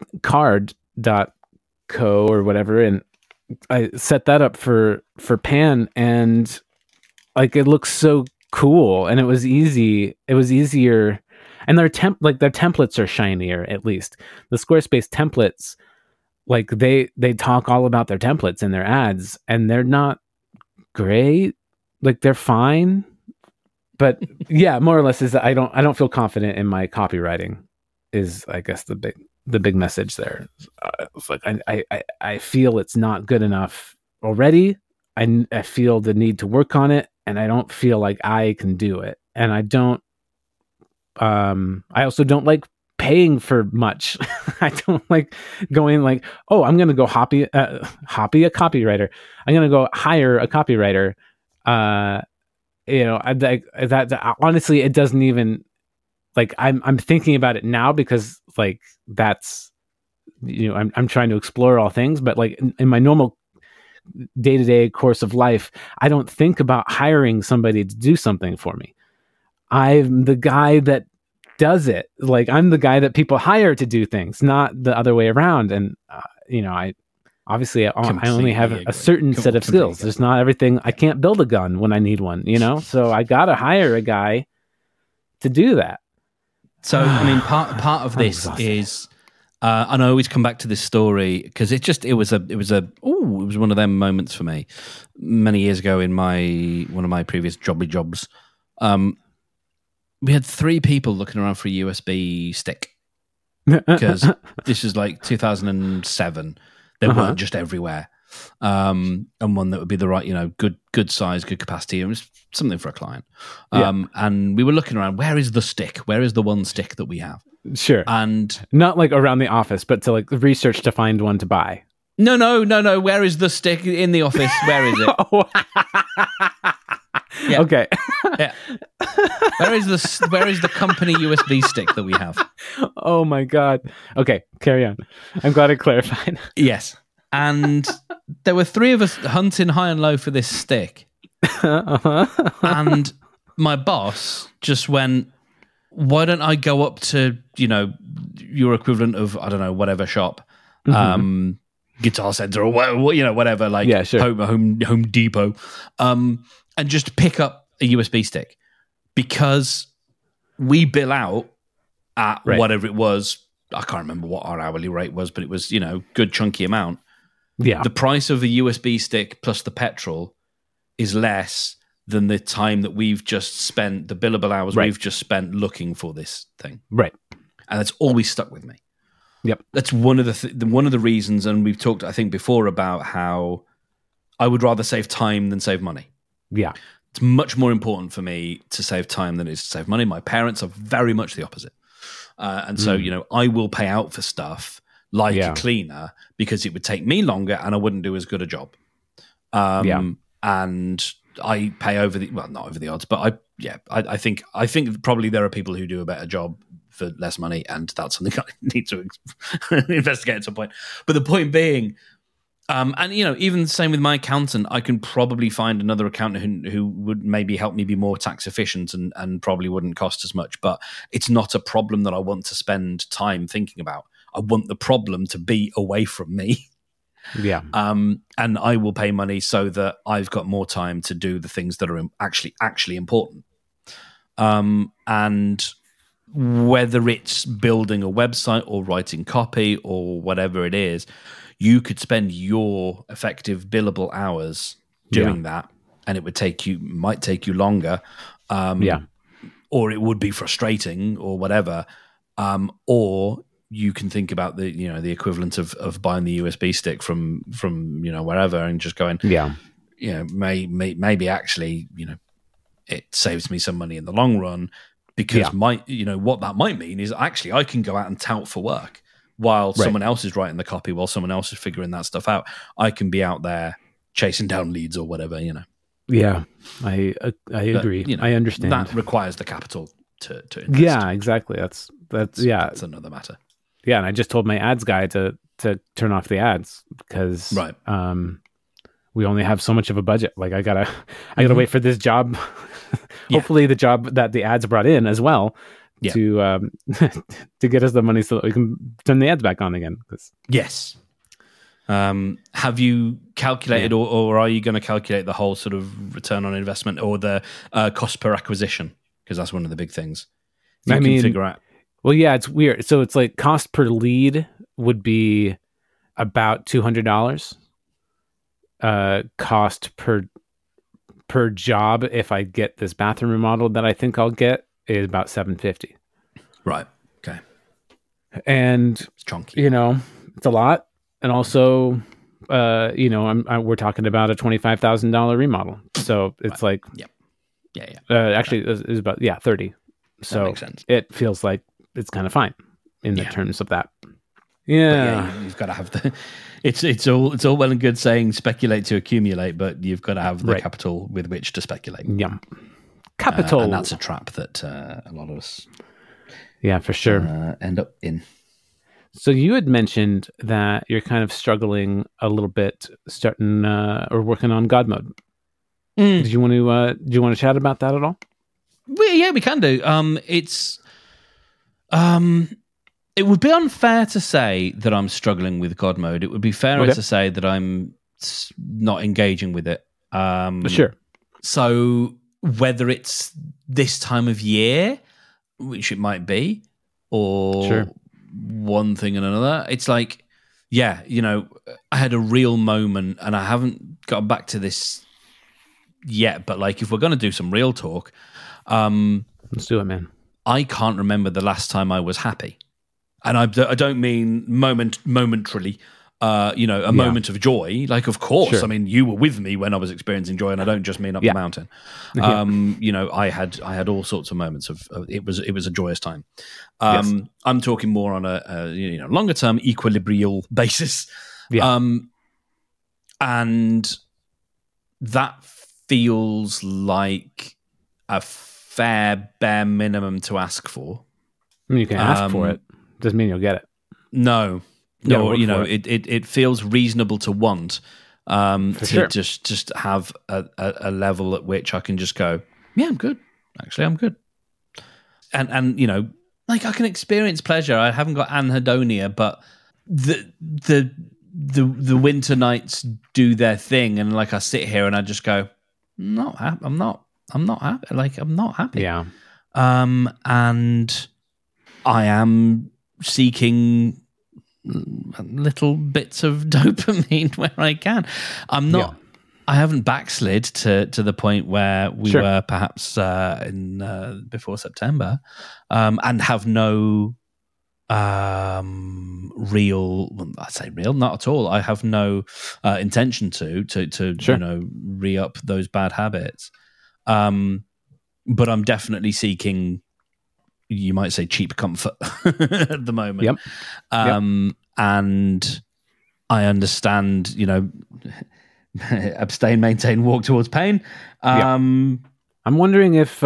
card.co or whatever, and I set that up for Pan, and like it looks so cool, and it was easy. It was easier, and their templates are shinier. At least the Squarespace templates, like they talk all about their templates in their ads, and they're not great. Like they're fine, but yeah, more or less is that I don't feel confident in my copywriting. Is I guess the big message there. It's like I feel it's not good enough already. I feel the need to work on it, and I don't feel like I can do it. And I don't. I also don't like paying for much. I don't like going like, oh, I'm gonna go hobby a copywriter. I'm gonna go hire a copywriter. That honestly, it doesn't even. Like I'm thinking about it now because like that's I'm trying to explore all things, but like in my normal day-to-day course of life, I don't think about hiring somebody to do something for me. I'm the guy that does it. Like I'm the guy that people hire to do things, not the other way around. And I obviously I only have a certain set of skills. There's not everything. I can't build a gun when I need one, so I gotta hire a guy to do that. So, I mean, part of this is, and I always come back to this story because it was one of them moments for me many years ago in one of my previous jobs. We had 3 people looking around for a USB stick because this is like 2007. They weren't just everywhere. And one that would be the right, good size, good capacity. It was something for a client. And we were looking around, where is the stick? Where is the one stick that we have? Sure. And not like around the office, but to like research to find one to buy. No. Where is the stick in the office? Where is it? Yeah. Okay. Yeah. Where is the company USB stick that we have? Oh my God. Okay, carry on. I'm glad I clarified. Yes. And there were 3 of us hunting high and low for this stick. And my boss just went, why don't I go up to, your equivalent of, I don't know, whatever shop, Guitar Center or whatever, like yeah, sure. Home Depot, and just pick up a USB stick because we bill out at whatever it was. I can't remember what our hourly rate was, but it was, good chunky amount. Yeah. The price of the USB stick plus the petrol is less than the time that we've just spent, the billable hours we've just spent looking for this thing. Right. And that's always stuck with me. Yep. That's one of the reasons, and we've talked, I think, before about how I would rather save time than save money. Yeah. It's much more important for me to save time than it is to save money. My parents are very much the opposite. And so, I will pay out for stuff like a cleaner because it would take me longer and I wouldn't do as good a job. And I pay not over the odds, but I think probably there are people who do a better job for less money, and that's something I need to investigate at some point. But the point being, and even the same with my accountant, I can probably find another accountant who would maybe help me be more tax efficient and probably wouldn't cost as much. But it's not a problem that I want to spend time thinking about. I want the problem to be away from me. Yeah. And I will pay money so that I've got more time to do the things that are actually important. And whether it's building a website or writing copy or whatever it is, you could spend your effective billable hours doing that, and it might take you longer. Or it would be frustrating or whatever. Or you can think about the equivalent of buying the USB stick from wherever and just going, maybe actually, it saves me some money in the long run because what that might mean is actually I can go out and tout for work while someone else is writing the copy, while someone else is figuring that stuff out. I can be out there chasing down leads or whatever, Yeah, I agree. You know, I understand. That requires the capital to invest. Yeah, exactly. That's That's another matter. Yeah, and I just told my ads guy to turn off the ads because we only have so much of a budget. Like I gotta wait for this job. Hopefully, the job that the ads brought in as well to to get us the money so that we can turn the ads back on again. Yes. Have you calculated, or are you going to calculate the whole sort of return on investment or the cost per acquisition? Because that's one of the big things. You can figure out. Well, yeah, it's weird. So it's like cost per lead would be about $200. Cost per job, if I get this bathroom remodeled that I think I'll get, is about $750. Right. Okay. And it's chunky. It's a lot. And also, we're talking about a $25,000 remodel. So it's like, actually, it's about 30. So that makes sense. It feels like it's kind of fine in the terms of that. You've got to have the. It's all well and good saying speculate to accumulate, but you've got to have the capital with which to speculate. Yeah, capital, and that's a trap that a lot of us. Yeah, for sure. End up in. So you had mentioned that you're kind of struggling a little bit, starting or working on God mode. Do you want to chat about that at all? We can do. It would be unfair to say that I'm struggling with God mode. It would be fairer to say that I'm not engaging with it. For sure. So whether it's this time of year, which it might be, or one thing and another, it's like, I had a real moment, and I haven't got back to this yet, but like, if we're going to do some real talk, let's do it, man. I can't remember the last time I was happy. And I don't mean momentarily, moment of joy. Like, of course, sure. I mean, you were with me when I was experiencing joy, and I don't just mean up the mountain. I had all sorts of moments of it was a joyous time. I'm talking more on a longer term equilibrial basis. And that feels like a fair bare minimum to ask for. I mean, you can ask for it. Doesn't mean you'll get it. No, it feels reasonable to want just have a level at which I can just go, I'm good. Actually, I'm good. And like, I can experience pleasure. I haven't got anhedonia, but the winter nights do their thing, and like, I sit here and I just go, I'm not happy. Like, I'm not happy. Yeah. And I am seeking little bits of dopamine where I can. I'm not. I haven't backslid to the point where we were perhaps in before September, and have no real. I say real, not at all. I have no intention to re-up those bad habits. But I'm definitely seeking, you might say, cheap comfort at the moment. And I understand, abstain, maintain, walk towards pain. I'm wondering if,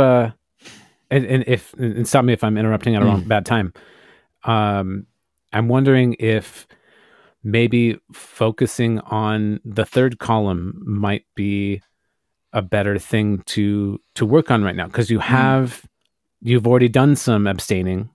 and stop me if I'm interrupting at a bad time. I'm wondering if maybe focusing on the third column might be a better thing to work on right now, because you've already done some abstaining.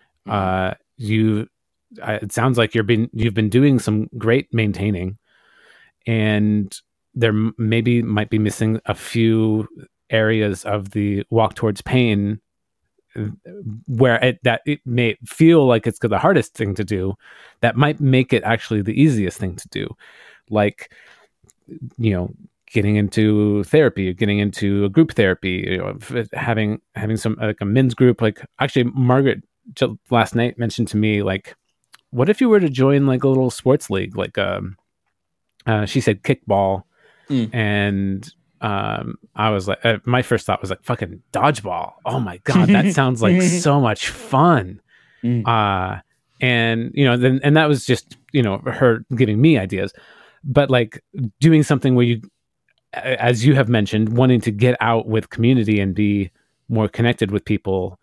It sounds like you've been doing some great maintaining, and there might be missing a few areas of the walk towards pain where it may feel like it's the hardest thing to do. That might make it actually the easiest thing to do, like getting into therapy, getting into a group therapy, having some like a men's group. Like, actually, Margaret last night mentioned to me, like, what if you were to join like a little sports league, like she said kickball, and I was like, my first thought was like, fucking dodgeball. Oh my god, that sounds like so much fun. And and that was just her giving me ideas, but like doing something where you as you have mentioned, wanting to get out with community and be more connected with people,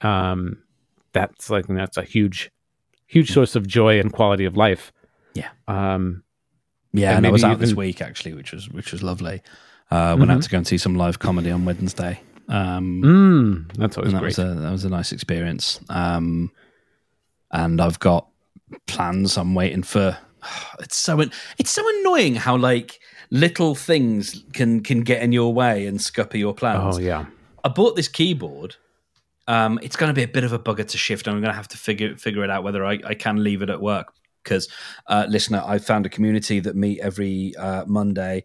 that's a huge source of joy and quality of life. Yeah. Yeah, and I was out this week actually, which was lovely. Went out to go and see some live comedy on Wednesday. That's always great. That was a nice experience. And I've got plans. I'm waiting for. It's so annoying how like little things can get in your way and scupper your plans. Oh yeah. I bought this keyboard. It's going to be a bit of a bugger to shift, and I'm going to have to figure it out whether I can leave it at work. Because, listener, I found a community that meet every Monday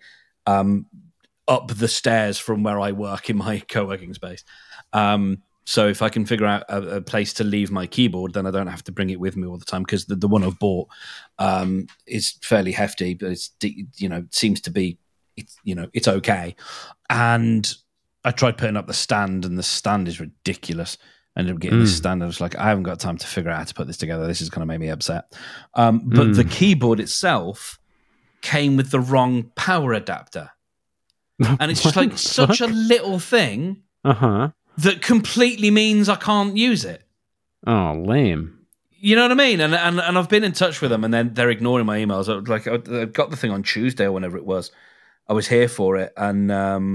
up the stairs from where I work in my co-working space. So if I can figure out a place to leave my keyboard, then I don't have to bring it with me all the time, because the one I've bought is fairly hefty, but it's, seems to be, it's okay. And I tried putting up the stand, and the stand is ridiculous. I ended up getting this stand. I was like, I haven't got time to figure out how to put this together. This is going to make me upset. But the keyboard itself came with the wrong power adapter. And it's just like such a little thing that completely means I can't use it. Oh, lame. You know what I mean? And I've been in touch with them, and then they're ignoring my emails. I got the thing on Tuesday or whenever it was. I was here for it, and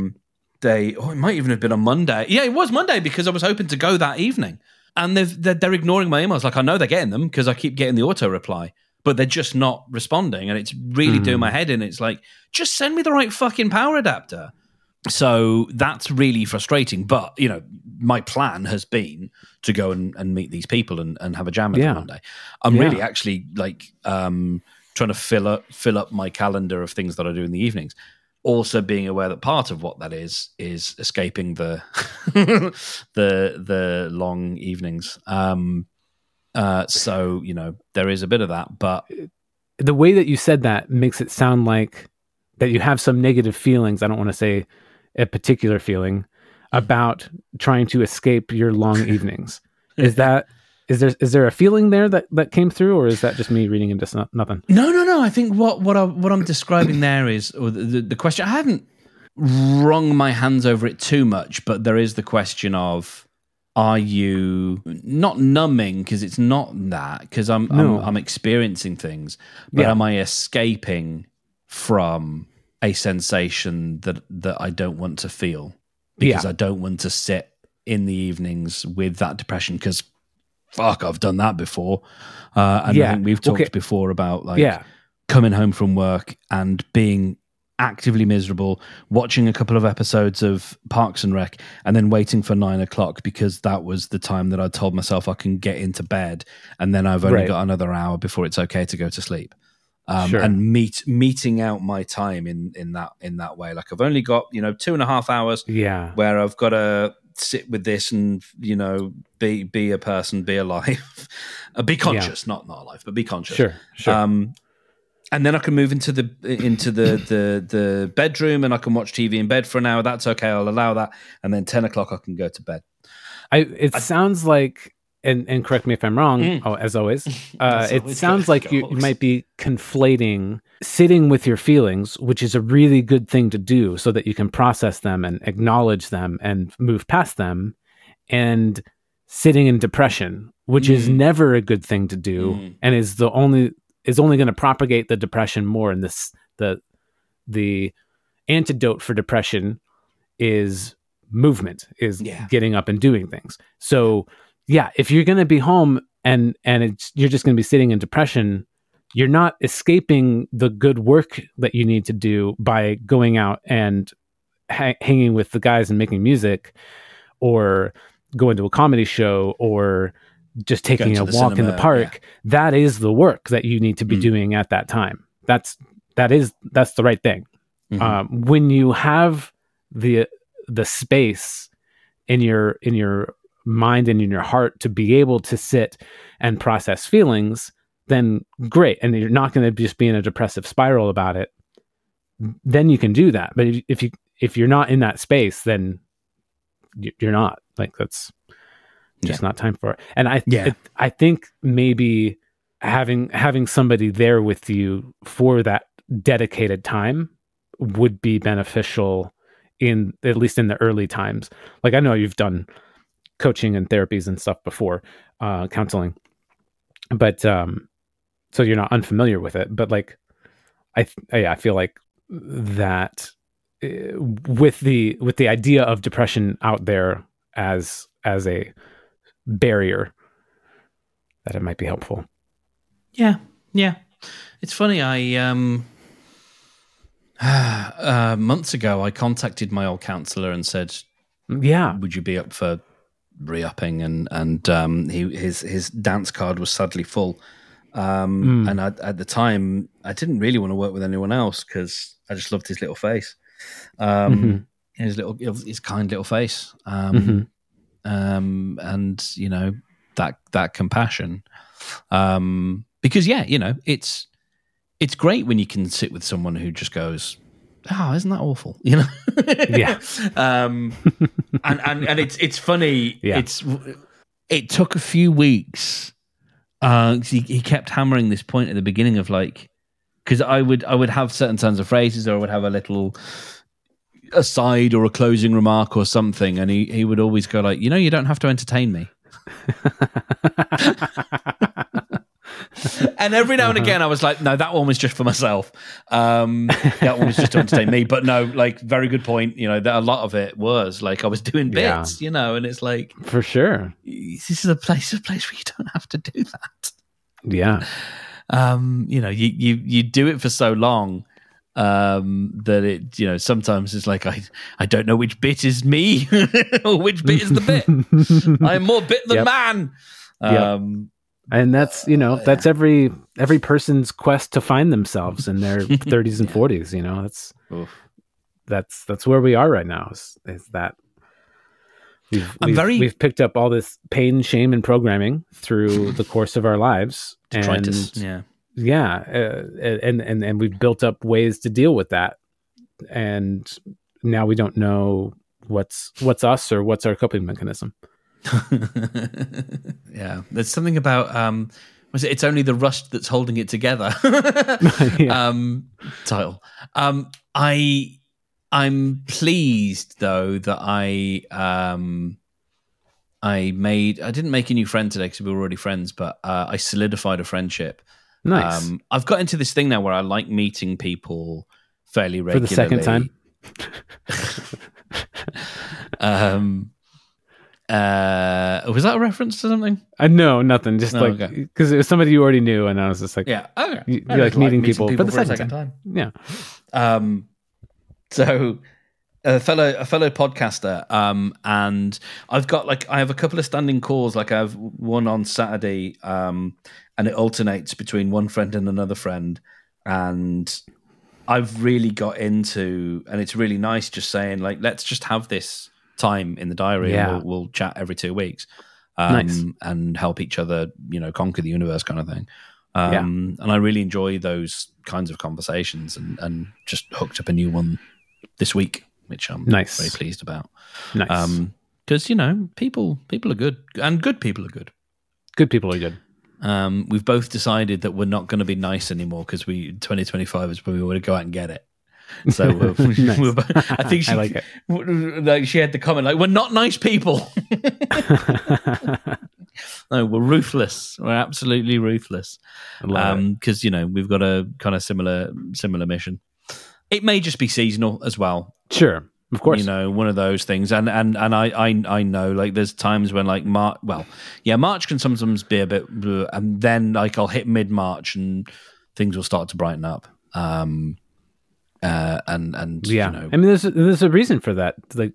it might even have been on Monday. Yeah, it was Monday, because I was hoping to go that evening. And they're ignoring my emails. Like, I know they're getting them because I keep getting the auto reply, but they're just not responding, and it's really doing my head in. It's like, just send me the right fucking power adapter. So that's really frustrating. But, my plan has been to go and meet these people and have a jam with them one day. I'm really actually trying to fill up my calendar of things that I do in the evenings. Also being aware that part of what that is escaping the the long evenings. So, there is a bit of that, but the way that you said that makes it sound like that you have some negative feelings. I don't want to say a particular feeling about trying to escape your long evenings. Is there a feeling there that came through, or is that just me reading into nothing? No. I think what I'm describing there is, or the question, I haven't wrung my hands over it too much, but there is the question of, are you not numbing, because it's not that, because I'm experiencing things, but am I escaping from a sensation that I don't want to feel, because I don't want to sit in the evenings with that depression, because fuck, I've done that before. I think we've talked before about coming home from work and being actively miserable, watching a couple of episodes of Parks and Rec, and then waiting for 9 o'clock because that was the time that I told myself I can get into bed, and then I've only got another hour before it's okay to go to sleep. And meeting out my time in that way. Like, I've only got 2.5 hours where I've got to sit with this and be a person, be alive, be conscious, not alive, but be conscious. Sure. And then I can move into the bedroom, and I can watch TV in bed for an hour. That's okay. I'll allow that. And then 10 o'clock I can go to bed. It sounds like, and correct me if I'm wrong, as always, it sounds like you might be conflating sitting with your feelings, which is a really good thing to do so that you can process them and acknowledge them and move past them, and sitting in depression, which is never a good thing to do, and is only going to propagate the depression more. And the antidote for depression is movement, is getting up and doing things. So if you're going to be home and you're just going to be sitting in depression, you're not escaping the good work that you need to do by going out and hanging with the guys and making music, or going to a comedy show, or just taking a walk in the park. That is the work that you need to be doing at that time. That's the right thing. When you have the space in your mind and in your heart to be able to sit and process feelings, then great. And you're not going to just be in a depressive spiral about it. Then you can do that. But if you're not in that space, then you're not. Like, that's just not time for it. And I think maybe having somebody there with you for that dedicated time would be beneficial at least in the early times. Like, I know you've done coaching and therapies and stuff before, counseling, but so you're not unfamiliar with it. But like, I feel like that with the idea of depression out there as a barrier, that it might be helpful. Yeah. It's funny. Months ago, I contacted my old counselor and said, "Yeah, would you be up for re-upping?" And his dance card was sadly full. And at the time, I didn't really want to work with anyone else because I just loved his little face, his kind little face, and that compassion. Because it's great when you can sit with someone who just goes, "Oh, isn't that awful?" Yeah. and it's funny. Yeah. It took a few weeks. He kept hammering this point at the beginning of like, because I would have certain kinds of phrases, or I would have a little aside or a closing remark or something, and he would always go like, "You don't have to entertain me." And every now and again I was like, no, that one was just for myself. That one was just to entertain me. But no, like, very good point. That a lot of it was like I was doing bits, and it's like, for sure, this is a place where you don't have to do that. Yeah. You do it for so long that it, sometimes it's like I don't know which bit is me or which bit is the bit. I'm more bit than man. And that's that's every person's quest to find themselves in their 30s and 40s. That's where we are right now. Is that we've picked up all this pain, shame, and programming through the course of our lives, and we've built up ways to deal with that, and now we don't know what's us or what's our coping mechanism. Yeah, there's something about it's only the rust that's holding it together. Title. I'm pleased though that I didn't make a new friend today because we were already friends, but I solidified a friendship. Nice. I've got into this thing now where I like meeting people fairly regularly. For the second time. Was that a reference to something? No, nothing. Just because it was somebody you already knew, and I was just like, yeah, okay. You like meeting people for the second time. Yeah. So a fellow podcaster, and I have a couple of standing calls. Like, I have one on Saturday, and it alternates between one friend and another friend, and I've really got into, and it's really nice just saying like, let's just have this time in the diary, and we'll chat every 2 weeks, nice. And help each other, conquer the universe, kind of thing. And I really enjoy those kinds of conversations, and just hooked up a new one this week, which I'm very pleased about. Nice, because people are good, and good people are good. Good people are good. We've both decided that we're not going to be nice anymore because 2025 is when we want to go out and get it. So I think she, I like it. She had the comment like, "We're not nice people." No, we're ruthless. We're absolutely ruthless. Because we've got a kind of similar mission. It may just be seasonal as well. Sure, of course. One of those things. And I know, like, there's times when like March can sometimes be a bit, and then like I'll hit mid-March and things will start to brighten up. And I mean, there's a reason for that. Like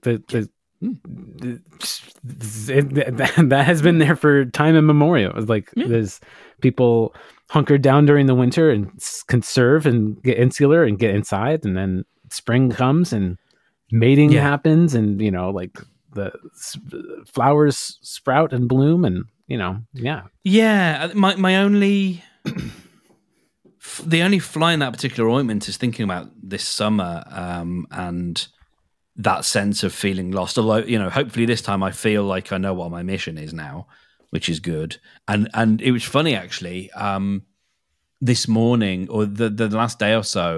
that has been there for time immemorial. Like there's people hunkered down during the winter and conserve and get insular and get inside, and then spring comes and mating happens, and like the flowers sprout and bloom, and my only the only fly in that particular ointment is thinking about this summer, and that sense of feeling lost. Although, hopefully this time I feel like I know what my mission is now, which is good. And it was funny, actually. This morning, or the last day or so,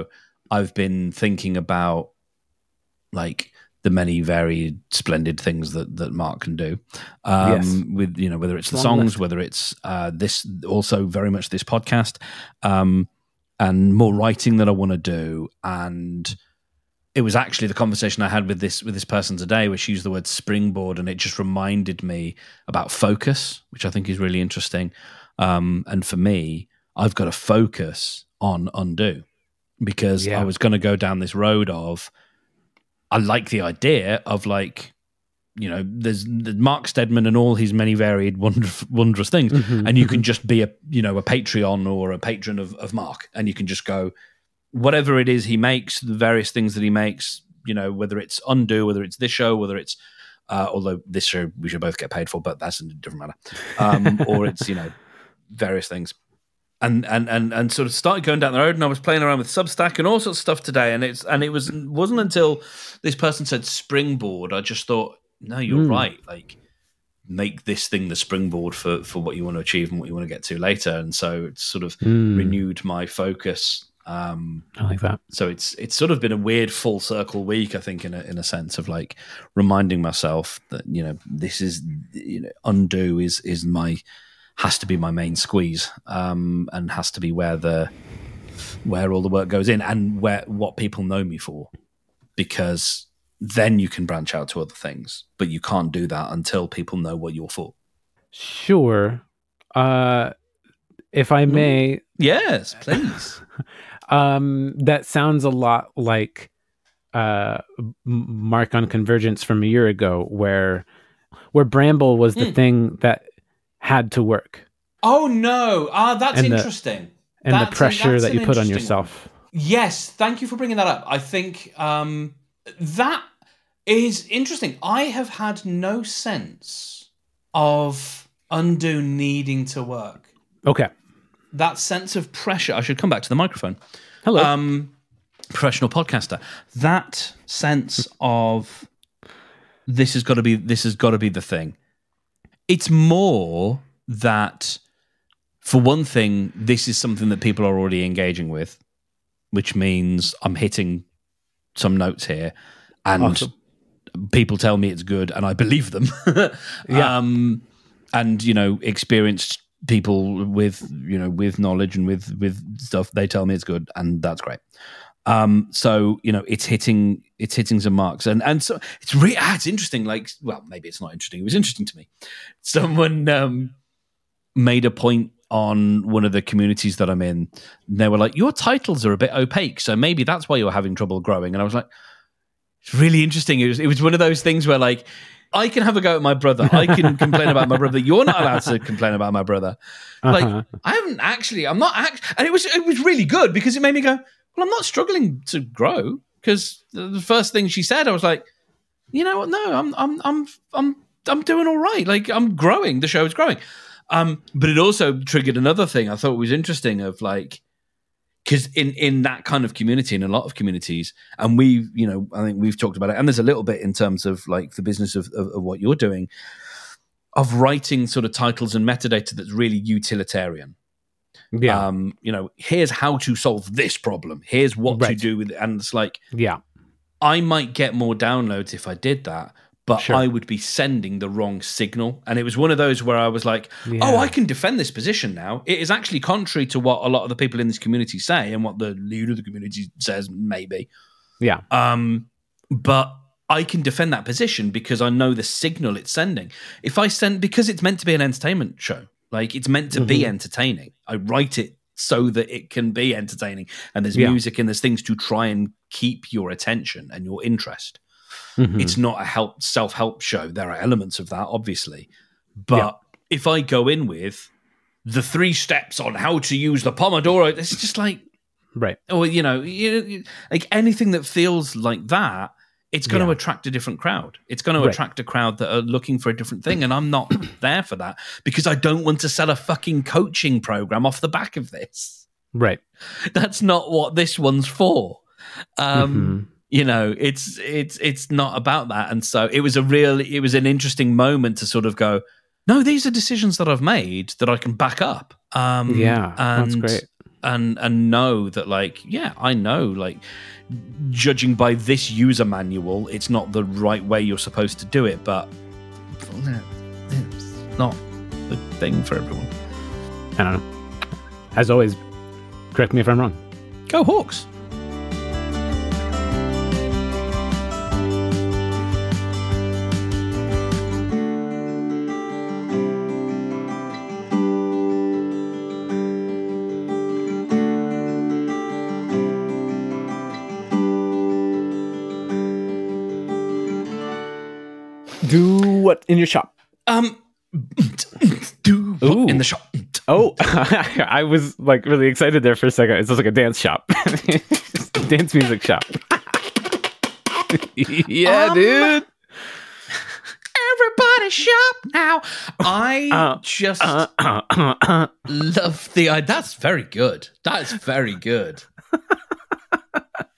I've been thinking about like the many varied, splendid things that Mark can do. Yes. With whether it's the songs, whether it's this, also very much this podcast, and more writing that I want to do. And it was actually the conversation I had with this person today, where she used the word springboard, and it just reminded me about focus, which I think is really interesting. And for me, I've got to focus on undo, because I was going to go down this road of, I like the idea of like, there's Mark Steadman and all his many varied wondrous things, and you can just be a Patreon or a patron of Mark, and you can just go, whatever it is he makes, the various things that he makes, whether it's Undo, whether it's this show, whether it's although this show we should both get paid for, but that's a different matter, or it's various things. And sort of started going down the road, and I was playing around with Substack and all sorts of stuff today, and it wasn't until this person said springboard, I just thought, no, you're right. Like, make this thing the springboard for what you want to achieve and what you want to get to later. And so it's sort of renewed my focus. I like that. So it's sort of been a weird full circle week, I think, in a sense of like reminding myself that this is Undo is has to be my main squeeze, and has to be where all the work goes in, and what people know me for, because then you can branch out to other things, but you can't do that until people know what you're for. Sure. If I may. Yes, please. That sounds a lot like Mark on Convergence from a year ago, where Bramble was the thing that had to work. Oh no! That's interesting. The pressure that you put on yourself. Yes, thank you for bringing that up. I think that is interesting. I have had no sense of Undo needing to work. Okay. That sense of pressure. I should come back to the microphone. Hello. Professional podcaster. That sense of this has got to be the thing. It's more that, for one thing, this is something that people are already engaging with, which means I'm hitting some notes here, and awesome. People tell me it's good, and I believe them. Yeah. And experienced people with knowledge and with stuff, they tell me it's good, and that's great. So it's hitting some marks, and so it's interesting. Like, well, maybe it's not interesting. It was interesting to me. Someone made a point on one of the communities that I'm in. And they were like, "Your titles are a bit opaque, so maybe that's why you're having trouble growing." And I was like, "It's really interesting." It was one of those things where, like, I can have a go at my brother. I can complain about my brother. You're not allowed to complain about my brother. Like, I'm not. And it was really good, because it made me go, well, I'm not struggling to grow, because the first thing she said, I was like, you know what? No, I'm doing all right. Like, I'm growing. The show is growing. But it also triggered another thing I thought was interesting, of like, because in that kind of community, in a lot of communities, and I think we've talked about it, and there's a little bit in terms of like the business of what you're doing, of writing sort of titles and metadata that's really utilitarian. Yeah. Here's how to solve this problem. Here's what to do with it. And it's like, yeah, I might get more downloads if I did that, but sure, I would be sending the wrong signal. And it was one of those where I was like, oh, I can defend this position now. It is actually contrary to what a lot of the people in this community say, and what the leader of the community says, maybe. Yeah. But I can defend that position because I know the signal it's sending. Because it's meant to be an entertainment show. Like, it's meant to be entertaining. I write it so that it can be entertaining, and there's music and there's things to try and keep your attention and your interest. It's not a self-help show. There are elements of that, obviously. But if I go in with the 3 steps on how to use the Pomodoro, it's just like, right. Or, like anything that feels like that, it's going to attract a different crowd. It's going to attract a crowd that are looking for a different thing. And I'm not there for that, because I don't want to sell a fucking coaching program off the back of this. Right. That's not what this one's for. It's not about that. And so it was an interesting moment to sort of go, no, these are decisions that I've made that I can back up. That's great. and know that, like, yeah, I know, like, judging by this user manual, it's not the right way you're supposed to do it, but it's not the thing for everyone. I don't know. As always, correct me if I'm wrong. Go Hawks! Do what in your shop? Do what in the shop. Oh, I was like really excited there for a second. It's just like a dance shop, dance music shop. Yeah, dude. Everybody shop now. I just love the. That's very good. That's very good.